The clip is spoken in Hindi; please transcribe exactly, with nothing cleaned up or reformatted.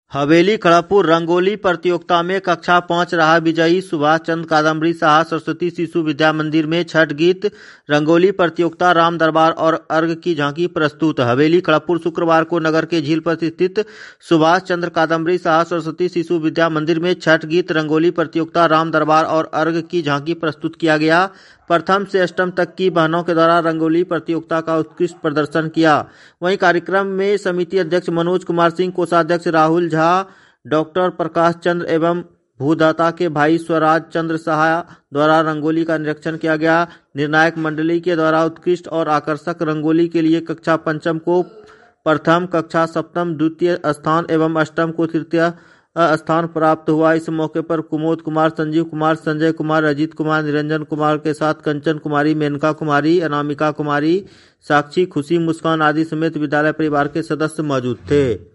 हवेली खड़गपुर रंगोली प्रतियोगिता में कक्षा पाँच रहा विजयी सुभाष चंद्र कादम्बरी साहा सरस्वती शिशु विद्या मंदिर में छठ गीत रंगोली प्रतियोगिता राम दरबार और अर्घ की झांकी प्रस्तुत। हवेली खड़गपुर शुक्रवार को नगर के झील पर स्थित सुभाष चंद्र कादम्बरी साहा सरस्वती शिशु विद्या मंदिर में छठ गीत रंगोली प्रतियोगिता राम दरबार और अर्घ की झांकी प्रस्तुत किया गया। प्रथम से अष्टम तक की बहनों के द्वारा रंगोली प्रतियोगिता का उत्कृष्ट प्रदर्शन किया। वहीं कार्यक्रम में समिति अध्यक्ष मनोज कुमार सिंह, कोषाध्यक्ष राहुल झा, डॉक्टर प्रकाश चंद्र एवं भूदाता के भाई स्वराज चंद्र साहा द्वारा रंगोली का निरीक्षण किया गया। निर्णायक मंडली के द्वारा उत्कृष्ट और आकर्षक रंगोली के लिए कक्षा पंचम को प्रथम, कक्षा सप्तम द्वितीय स्थान एवं अष्टम को तृतीय स्थान प्राप्त हुआ। इस मौके पर कुमोद कुमार, संजीव कुमार, संजय कुमार, अजीत कुमार, निरंजन कुमार के साथ कंचन कुमारी, मेनका कुमारी, अनामिका कुमारी, साक्षी, खुशी, मुस्कान आदि समेत विद्यालय परिवार के सदस्य मौजूद थे।